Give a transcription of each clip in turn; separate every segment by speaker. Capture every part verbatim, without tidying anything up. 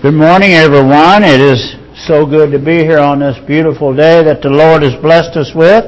Speaker 1: Good morning, everyone. It is so good to be here on this beautiful day that the Lord has blessed us with.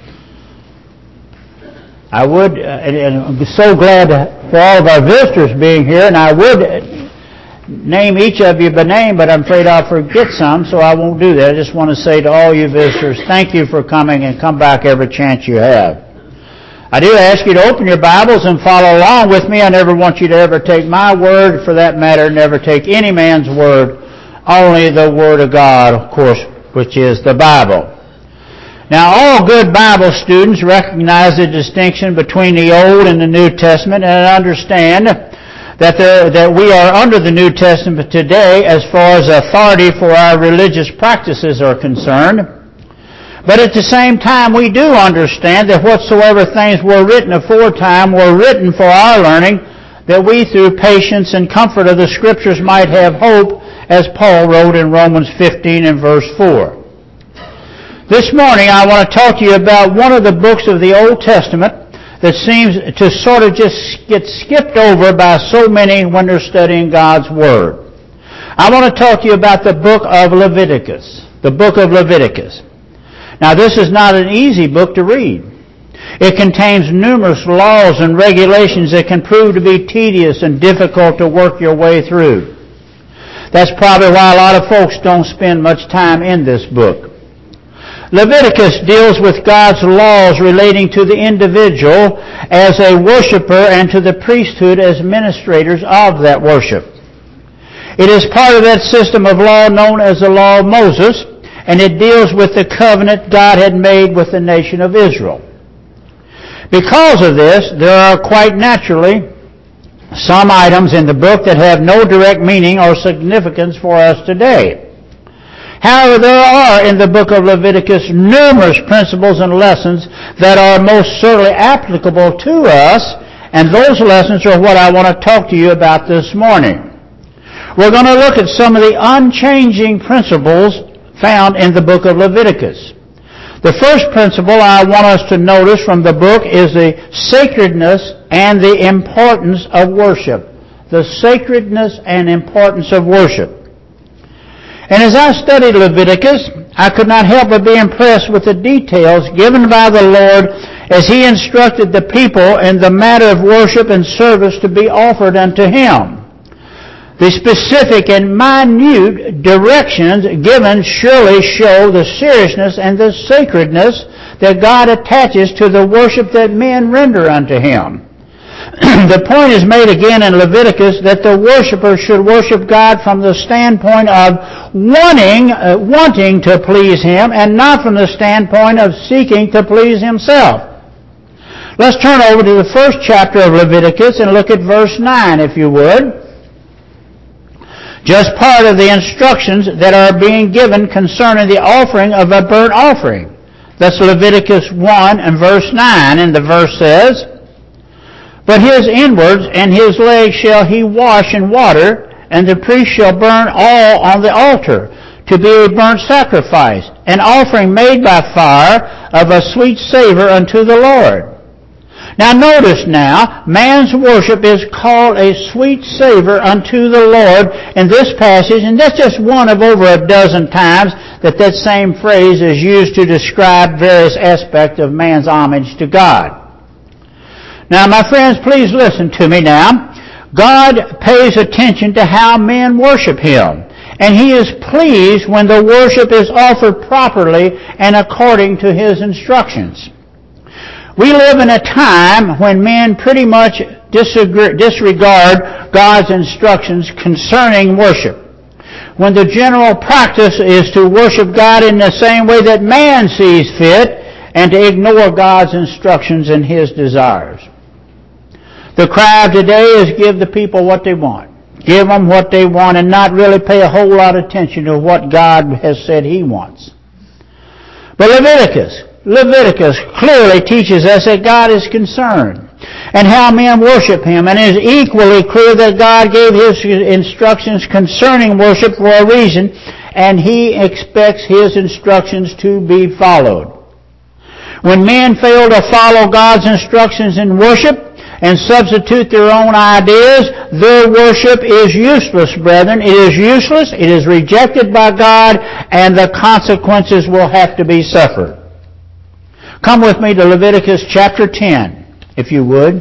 Speaker 1: I would, uh, and, and I'm so glad for all of our visitors being here, and I would name each of you by name, but I'm afraid I'll forget some, so I won't do that. I just want to say to all you visitors, thank you for coming, and come back every chance you have. I do ask you to open your Bibles and follow along with me. I never want you to ever take my word, for that matter, never take any man's word, only the Word of God, of course, which is the Bible. Now, all good Bible students recognize the distinction between the Old and the New Testament and understand that, there, that we are under the New Testament today as far as authority for our religious practices are concerned. But at the same time, we do understand that whatsoever things were written aforetime were written for our learning, that we through patience and comfort of the Scriptures might have hope, as Paul wrote in Romans fifteen and verse four. This morning I want to talk to you about one of the books of the Old Testament that seems to sort of just get skipped over by so many when they're studying God's Word. I want to talk to you about the book of Leviticus. The book of Leviticus. Now, this is not an easy book to read. It contains numerous laws and regulations that can prove to be tedious and difficult to work your way through. That's probably why a lot of folks don't spend much time in this book. Leviticus deals with God's laws relating to the individual as a worshiper and to the priesthood as administrators of that worship. It is part of that system of law known as the Law of Moses, and it deals with the covenant God had made with the nation of Israel. Because of this, there are quite naturally some items in the book that have no direct meaning or significance for us today. However, there are in the book of Leviticus numerous principles and lessons that are most certainly applicable to us, and those lessons are what I want to talk to you about this morning. We're going to look at some of the unchanging principles found in the book of Leviticus. The first principle I want us to notice from the book is the sacredness and the importance of worship. The sacredness and importance of worship. And as I studied Leviticus, I could not help but be impressed with the details given by the Lord as He instructed the people in the matter of worship and service to be offered unto Him. The specific and minute directions given surely show the seriousness and the sacredness that God attaches to the worship that men render unto Him. The point is made again in Leviticus that the worshiper should worship God from the standpoint of wanting, uh, wanting to please Him and not from the standpoint of seeking to please himself. Let's turn over to the first chapter of Leviticus and look at verse nine, if you would. Just part of the instructions that are being given concerning the offering of a burnt offering. That's Leviticus one and verse nine, and the verse says, "But his inwards and his legs shall he wash in water, and the priest shall burn all on the altar, to be a burnt sacrifice, an offering made by fire of a sweet savor unto the Lord." Now notice now, man's worship is called a sweet savor unto the Lord in this passage, and that's just one of over a dozen times that that same phrase is used to describe various aspects of man's homage to God. Now my friends, please listen to me now. God pays attention to how men worship Him, and He is pleased when the worship is offered properly and according to His instructions. We live in a time when men pretty much disregard God's instructions concerning worship, when the general practice is to worship God in the same way that man sees fit and to ignore God's instructions and His desires. The cry of today is give the people what they want. Give them what they want and not really pay a whole lot of attention to what God has said He wants. But Leviticus, Leviticus clearly teaches us that God is concerned and how men worship Him, and it is equally clear that God gave His instructions concerning worship for a reason, and He expects His instructions to be followed. When men fail to follow God's instructions in worship, and substitute their own ideas, their worship is useless, brethren. It is useless, it is rejected by God, and the consequences will have to be suffered. Come with me to Leviticus chapter ten, if you would.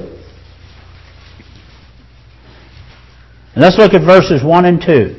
Speaker 1: And let's look at verses one and two.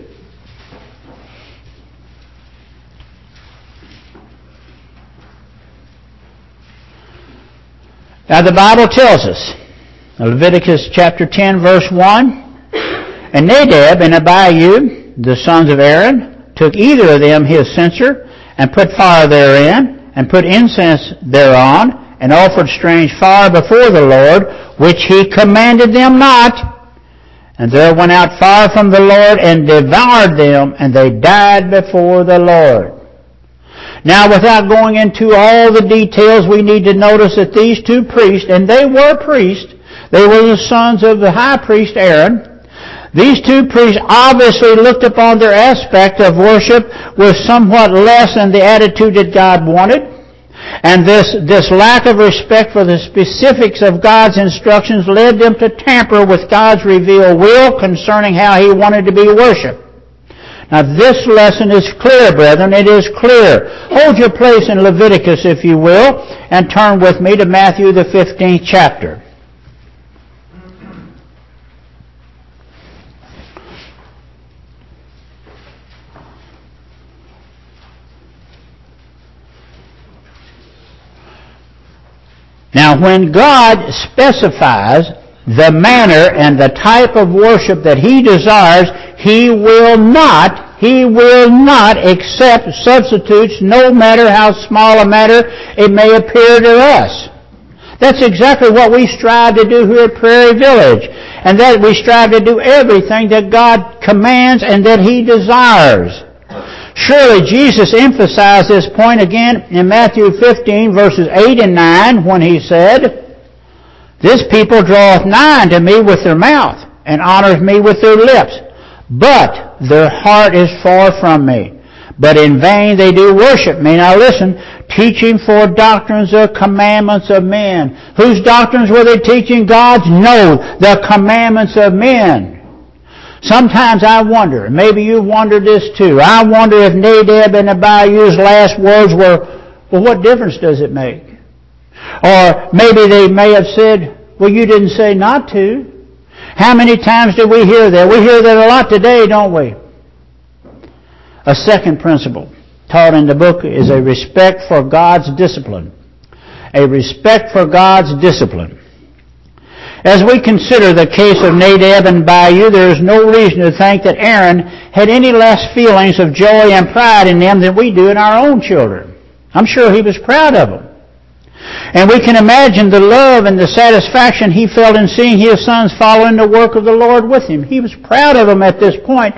Speaker 1: Now the Bible tells us, Leviticus chapter ten, verse one, And Nadab and Abihu, the sons of Aaron, took either of them his censer, and put fire therein, and put incense thereon, and offered strange fire before the Lord, which he commanded them not. And there went out fire from the Lord, and devoured them, and they died before the Lord. Now, without going into all the details, we need to notice that these two priests, and they were priests, they were the sons of the high priest Aaron. These two priests obviously looked upon their aspect of worship with somewhat less than the attitude that God wanted. And this, this lack of respect for the specifics of God's instructions led them to tamper with God's revealed will concerning how He wanted to be worshipped. Now this lesson is clear, brethren. It is clear. Hold your place in Leviticus, if you will, and turn with me to Matthew the fifteenth chapter. Now when God specifies the manner and the type of worship that He desires, He will not, He will not accept substitutes, no matter how small a matter it may appear to us. That's exactly what we strive to do here at Prairie Village. And that we strive to do everything that God commands and that He desires. Surely Jesus emphasized this point again in Matthew fifteen, verses eight and nine, when He said, This people draweth nigh unto me with their mouth, and honoreth me with their lips, but their heart is far from me. But in vain they do worship me. Now listen, teaching for doctrines of commandments of men. Whose doctrines were they teaching? God's? No, the commandments of men. Sometimes I wonder, maybe you've wondered this too, I wonder if Nadab and Abihu's last words were, well, what difference does it make? Or maybe they may have said, well, you didn't say not to. How many times do we hear that? We hear that a lot today, don't we? A second principle taught in the book is a respect for God's discipline. A respect for God's discipline. As we consider the case of Nadab and Abihu, there is no reason to think that Aaron had any less feelings of joy and pride in them than we do in our own children. I'm sure he was proud of them. And we can imagine the love and the satisfaction he felt in seeing his sons following the work of the Lord with him. He was proud of them at this point.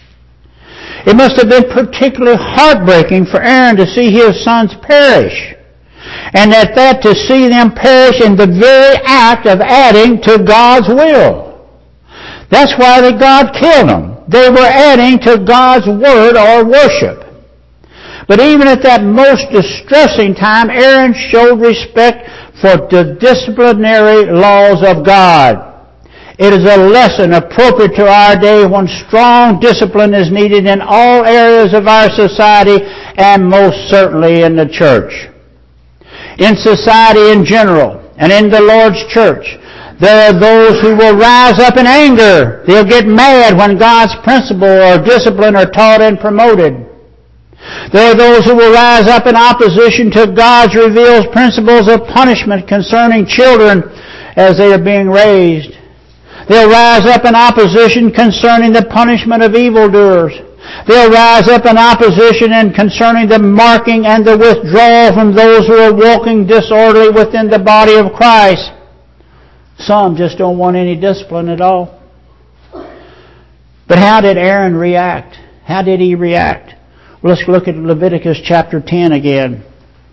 Speaker 1: It must have been particularly heartbreaking for Aaron to see his sons perish. And at that, to see them perish in the very act of adding to God's will. That's why that God killed them. They were adding to God's word or worship. But even at that most distressing time, Aaron showed respect for the disciplinary laws of God. It is a lesson appropriate to our day when strong discipline is needed in all areas of our society and most certainly in the church. In society in general and in the Lord's church, there are those who will rise up in anger. They'll get mad when God's principle or discipline are taught and promoted. There are those who will rise up in opposition to God's revealed principles of punishment concerning children as they are being raised. They'll rise up in opposition concerning the punishment of evildoers. They'll rise up in opposition and concerning the marking and the withdrawal from those who are walking disorderly within the body of Christ. Some just don't want any discipline at all. But how did Aaron react? How did he react? Well, let's look at Leviticus chapter ten again.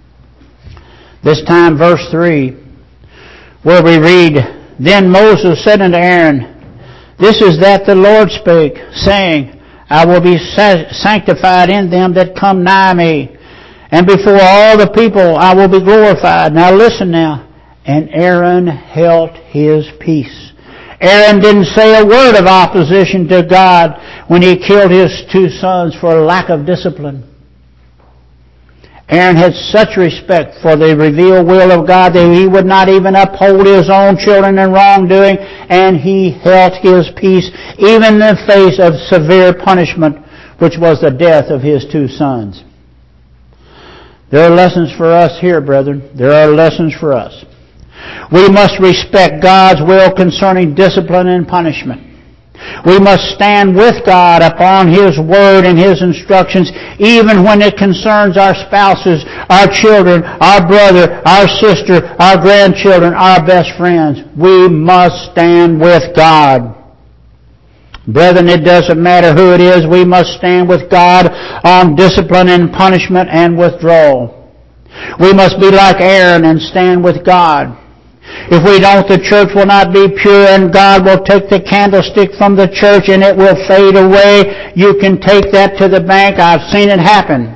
Speaker 1: This time verse three, where we read, Then Moses said unto Aaron, This is that the Lord spake, saying, I will be sanctified in them that come nigh me, and before all the people I will be glorified. Now listen now. And Aaron held his peace. Aaron didn't say a word of opposition to God when he killed his two sons for lack of discipline. Aaron had such respect for the revealed will of God that he would not even uphold his own children in wrongdoing, and he held his peace even in the face of severe punishment, which was the death of his two sons. There are lessons for us here, brethren. There are lessons for us. We must respect God's will concerning discipline and punishment. We must stand with God upon His Word and His instructions, even when it concerns our spouses, our children, our brother, our sister, our grandchildren, our best friends. We must stand with God. Brethren, it doesn't matter who it is, we must stand with God on discipline and punishment and withdrawal. We must be like Aaron and stand with God. If we don't, the church will not be pure, and God will take the candlestick from the church and it will fade away. You can take that to the bank. I've seen it happen.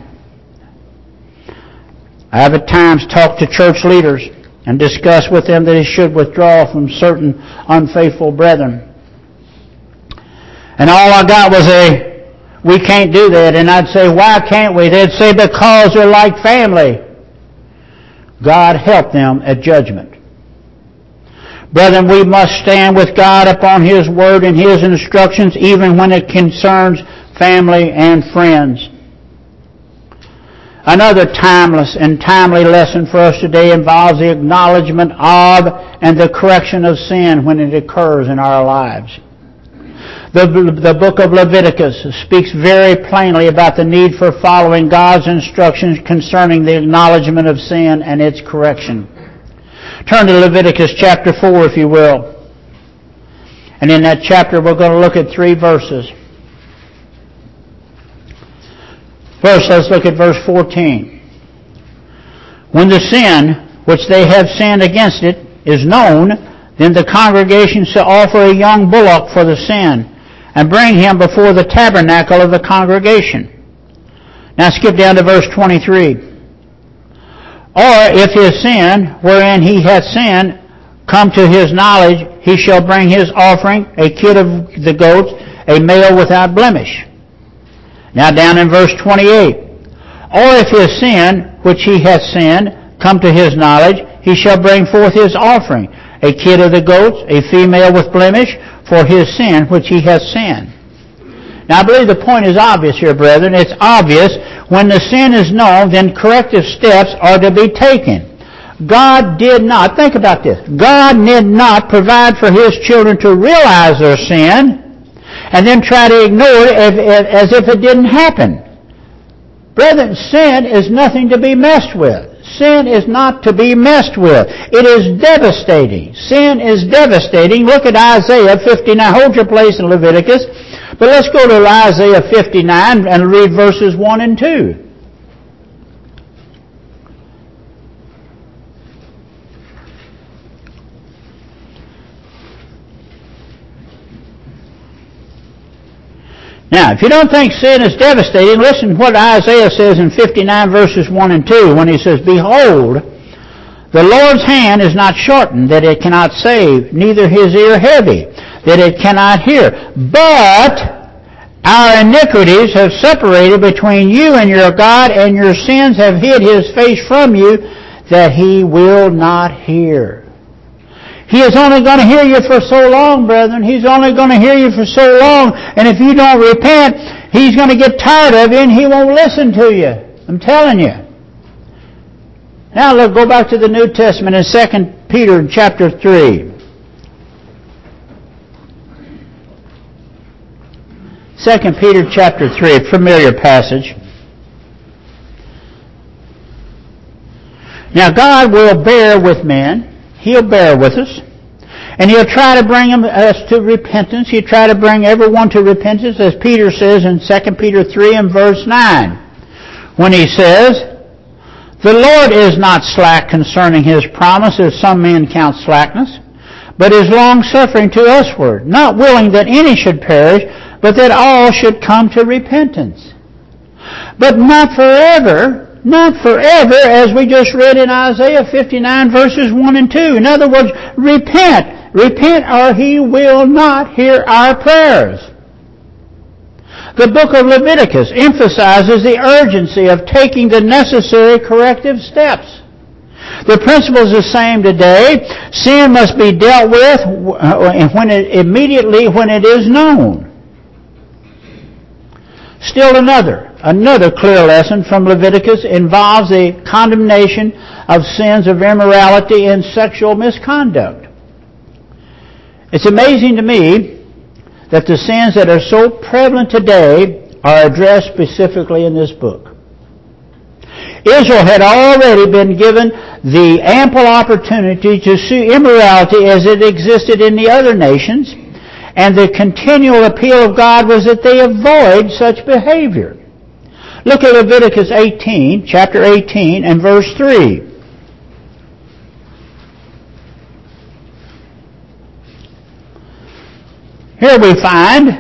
Speaker 1: I have at times talked to church leaders and discussed with them that they should withdraw from certain unfaithful brethren. And all I got was a, we can't do that. And I'd say, why can't we? They'd say, because they're like family. God help them at judgment. Brethren, we must stand with God upon His Word and His instructions, even when it concerns family and friends. Another timeless and timely lesson for us today involves the acknowledgement of and the correction of sin when it occurs in our lives. The, the book of Leviticus speaks very plainly about the need for following God's instructions concerning the acknowledgement of sin and its correction. Turn to Leviticus chapter four, if you will. And in that chapter, we're going to look at three verses. First, let's look at verse fourteen. When the sin which they have sinned against it is known, then the congregation shall offer a young bullock for the sin, and bring him before the tabernacle of the congregation. Now skip down to verse twenty-three. Or if his sin, wherein he hath sinned, come to his knowledge, he shall bring his offering, a kid of the goats, a male without blemish. Now down in verse twenty-eight. Or if his sin, which he hath sinned, come to his knowledge, he shall bring forth his offering, a kid of the goats, a female with blemish, for his sin which he hath sinned. Now I believe the point is obvious here, brethren. It's obvious. When the sin is known, then corrective steps are to be taken. God did not, think about this, God did not provide for His children to realize their sin and then try to ignore it as if it didn't happen. Brethren, sin is nothing to be messed with. Sin is not to be messed with. It is devastating. Sin is devastating. Look at Isaiah fifty-nine. Hold your place in Leviticus. But let's go to Isaiah fifty-nine and read verses one and two. Now, if you don't think sin is devastating, listen to what Isaiah says in fifty-nine verses one and two when he says, Behold, the Lord's hand is not shortened, that it cannot save, neither His ear heavy, that it cannot hear. But our iniquities have separated between you and your God, and your sins have hid His face from you, that He will not hear. He is only going to hear you for so long, brethren. He's only going to hear you for so long. And if you don't repent, He's going to get tired of you and He won't listen to you. I'm telling you. Now look, go back to the New Testament in Second Peter chapter three. Second Peter chapter three, a familiar passage. Now God will bear with men. He'll bear with us. And He'll try to bring us to repentance. He'll try to bring everyone to repentance, as Peter says in Second Peter three and verse nine. When he says, The Lord is not slack concerning His promise, as some men count slackness, but is long-suffering to usward, not willing that any should perish, but that all should come to repentance. But not forever. not forever, as we just read in Isaiah fifty-nine, verses one and two. In other words, repent. Repent or He will not hear our prayers. The book of Leviticus emphasizes the urgency of taking the necessary corrective steps. The principle is the same today. Sin must be dealt with when it, immediately when it is known. Still another, another clear lesson from Leviticus involves the condemnation of sins of immorality and sexual misconduct. It's amazing to me that the sins that are so prevalent today are addressed specifically in this book. Israel had already been given the ample opportunity to see immorality as it existed in the other nations, and the continual appeal of God was that they avoid such behavior. Look at Leviticus eighteen, chapter eighteen, and verse three. Here we find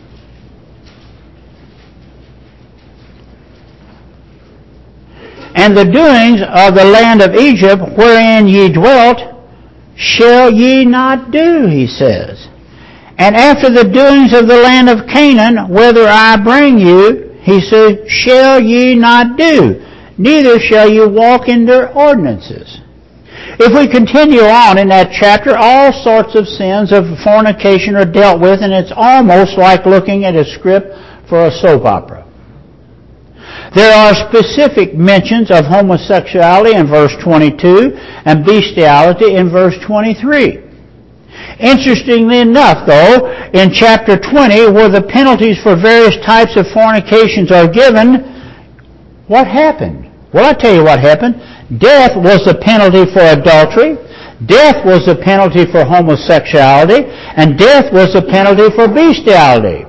Speaker 1: and the doings of the land of Egypt wherein ye dwelt shall ye not do, he says. And after the doings of the land of Canaan, whither I bring you, he says, shall ye not do, neither shall you walk in their ordinances. If we continue on in that chapter, all sorts of sins of fornication are dealt with, and it's almost like looking at a script for a soap opera. There are specific mentions of homosexuality in verse twenty-two and bestiality in verse twenty-three. Interestingly enough, though, in chapter twenty, where the penalties for various types of fornications are given, what happened? Well, I'll tell you what happened. Death was the penalty for adultery, death was the penalty for homosexuality, and death was the penalty for bestiality.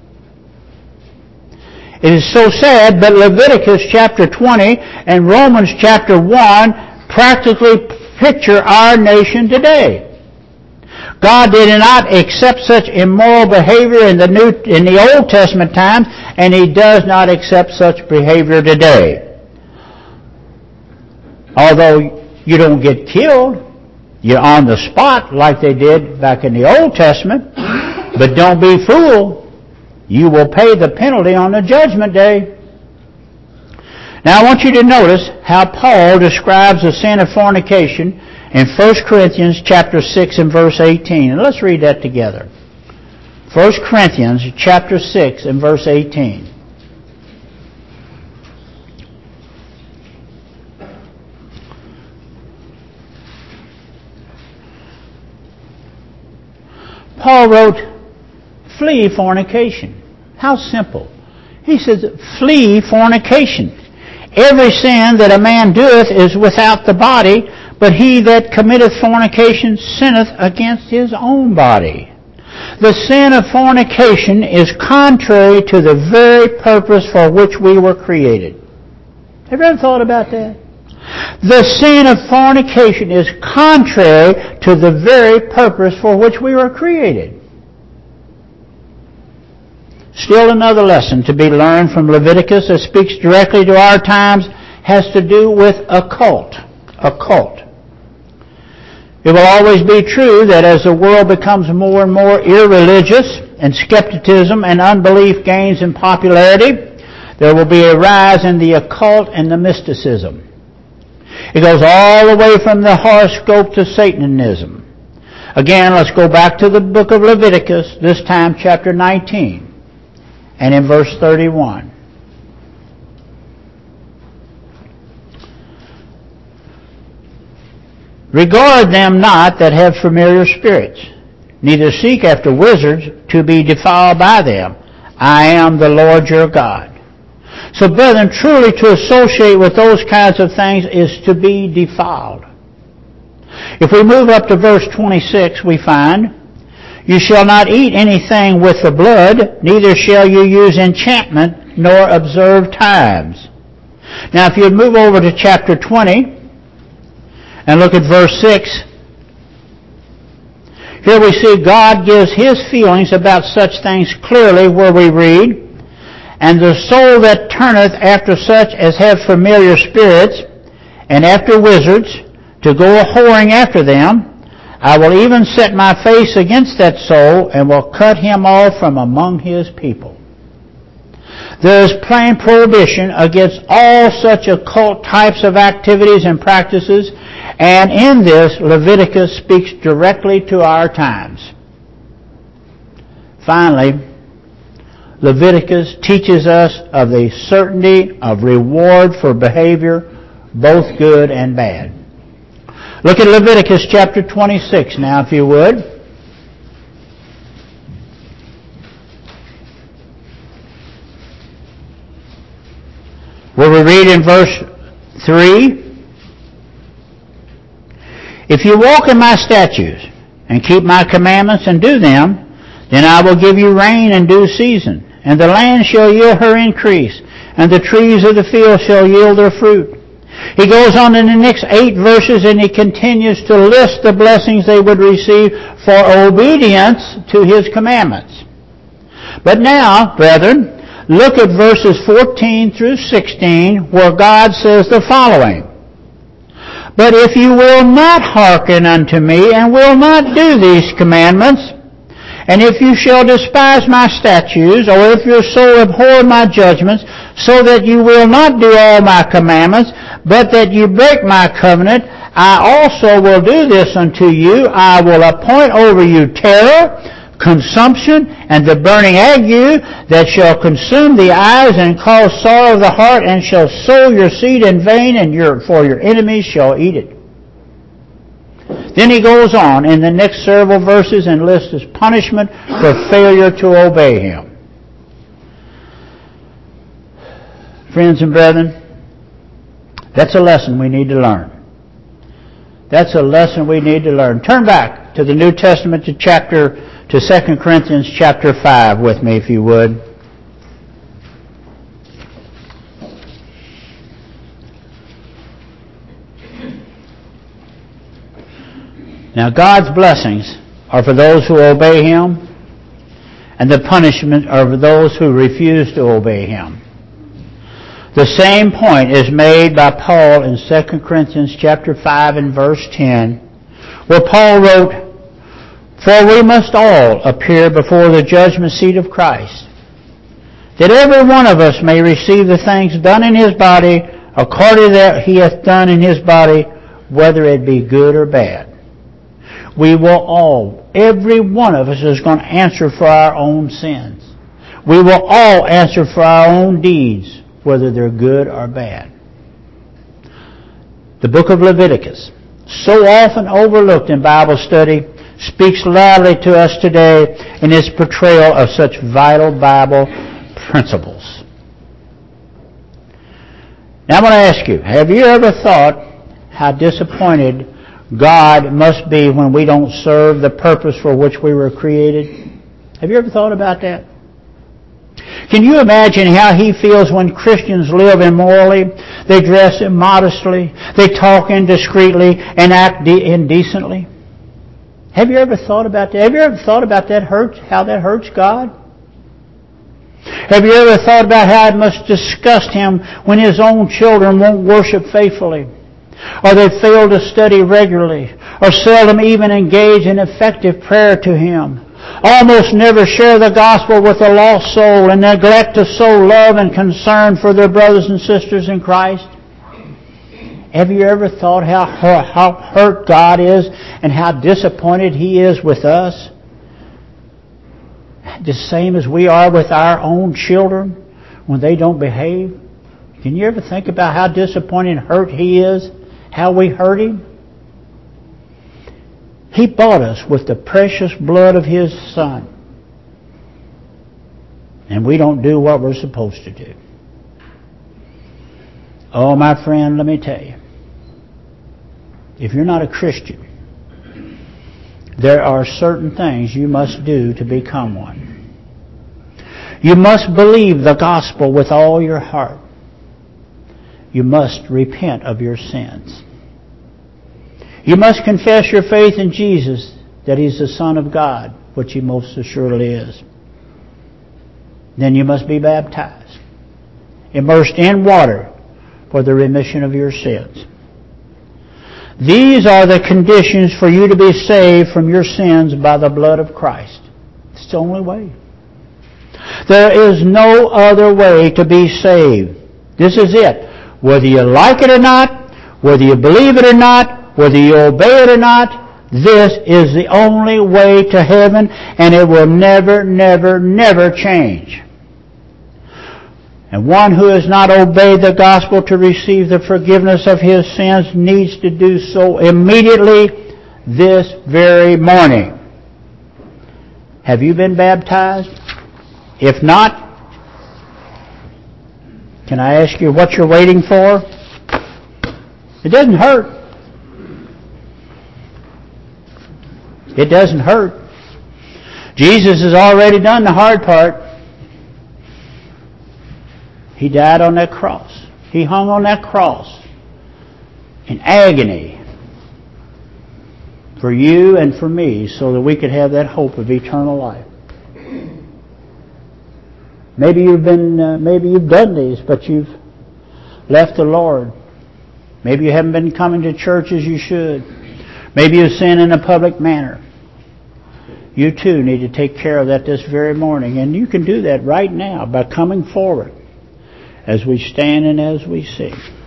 Speaker 1: It is so sad, but Leviticus chapter twenty and Romans chapter one practically picture our nation today. God did not accept such immoral behavior in the New, in the Old Testament times, and He does not accept such behavior today. Although you don't get killed, you're on the spot like they did back in the Old Testament, but don't be fooled. You will pay the penalty on the judgment day. Now I want you to notice how Paul describes the sin of fornication in First Corinthians chapter six and verse eighteen. And let's read that together. First Corinthians chapter six and verse eighteen. Paul wrote, flee fornication. How simple. He says, flee fornication. Every sin that a man doeth is without the body, but he that committeth fornication sinneth against his own body. The sin of fornication is contrary to the very purpose for which we were created. Have you ever thought about that? The sin of fornication is contrary to the very purpose for which we were created. Still another lesson to be learned from Leviticus that speaks directly to our times has to do with a cult. A cult. It will always be true that as the world becomes more and more irreligious and skepticism and unbelief gains in popularity, there will be a rise in the occult and the mysticism. It goes all the way from the horoscope to Satanism. Again, let's go back to the book of Leviticus, this time chapter nineteen, and in verse thirty-one. Regard them not that have familiar spirits, neither seek after wizards to be defiled by them. I am the Lord your God. So, brethren, truly to associate with those kinds of things is to be defiled. If we move up to verse twenty-six, we find, you shall not eat anything with the blood, neither shall you use enchantment, nor observe times. Now, if you move over to chapter twenty, and look at verse six, here we see God gives His feelings about such things clearly, where we read, And the soul that turneth after such as have familiar spirits, and after wizards, to go a-whoring after them, I will even set my face against that soul, and will cut him off from among his people. There is plain prohibition against all such occult types of activities and practices, and in this, Leviticus speaks directly to our times. Finally, Leviticus teaches us of the certainty of reward for behavior, both good and bad. Look at Leviticus chapter twenty-six now, if you would. Where we read in verse three, if you walk in my statutes and keep my commandments and do them, then I will give you rain in due season, and the land shall yield her increase, and the trees of the field shall yield their fruit. He goes on in the next eight verses and he continues to list the blessings they would receive for obedience to his commandments. But now, brethren, look at verses fourteen through sixteen where God says the following. But if you will not hearken unto me and will not do these commandments, and if you shall despise my statutes, or if your soul abhor my judgments, so that you will not do all my commandments, but that you break my covenant, I also will do this unto you. I will appoint over you terror, consumption, and the burning ague that shall consume the eyes and cause sorrow of the heart, and shall sow your seed in vain, and your, for your enemies shall eat it. Then he goes on in the next several verses and lists his punishment for failure to obey him. Friends and brethren, that's a lesson we need to learn. That's a lesson we need to learn. Turn back to the New Testament to chapter to Second Corinthians chapter five with me, if you would. Now, God's blessings are for those who obey Him, and the punishment are for those who refuse to obey Him. The same point is made by Paul in Second Corinthians chapter five and verse ten, where Paul wrote, For we must all appear before the judgment seat of Christ, that every one of us may receive the things done in his body according to that he hath done in his body, whether it be good or bad. We will all, every one of us is going to answer for our own sins. We will all answer for our own deeds, whether they're good or bad. The book of Leviticus, so often overlooked in Bible study, speaks loudly to us today in its portrayal of such vital Bible principles. Now I'm going to ask you, have you ever thought how disappointed God must be when we don't serve the purpose for which we were created? Have you ever thought about that? Can you imagine how He feels when Christians live immorally, they dress immodestly, they talk indiscreetly, and act de- indecently? Have you ever thought about that? Have you ever thought about that hurts, how that hurts God? Have you ever thought about how it must disgust Him when His own children won't worship faithfully, or they fail to study regularly, or seldom even engage in effective prayer to Him, almost never share the gospel with a lost soul, and neglect to sow love and concern for their brothers and sisters in Christ? Have you ever thought how hurt, how hurt God is and how disappointed He is with us? The same as we are with our own children when they don't behave. Can you ever think about how disappointed and hurt He is? How we hurt Him? He bought us with the precious blood of His Son. And we don't do what we're supposed to do. Oh, my friend, let me tell you. If you're not a Christian, there are certain things you must do to become one. You must believe the gospel with all your heart. You must repent of your sins. You must confess your faith in Jesus, that He's the Son of God, which He most assuredly is. then you must be baptized, immersed in water for the remission of your sins. These are the conditions for you to be saved from your sins by the blood of Christ. It's the only way. There is no other way to be saved. This is it. Whether you like it or not, whether you believe it or not, whether you obey it or not, this is the only way to heaven, and it will never, never, never change. And one who has not obeyed the gospel to receive the forgiveness of his sins needs to do so immediately this very morning. Have you been baptized? If not, can I ask you what you're waiting for? It doesn't hurt. It doesn't hurt. Jesus has already done the hard part. He died on that cross. He hung on that cross in agony for you and for me so that we could have that hope of eternal life. Maybe you've been, uh, maybe you've done these, but you've left the Lord. Maybe you haven't been coming to church as you should. Maybe you sin in a public manner. You too need to take care of that this very morning. And you can do that right now by coming forward as we stand and as we sing.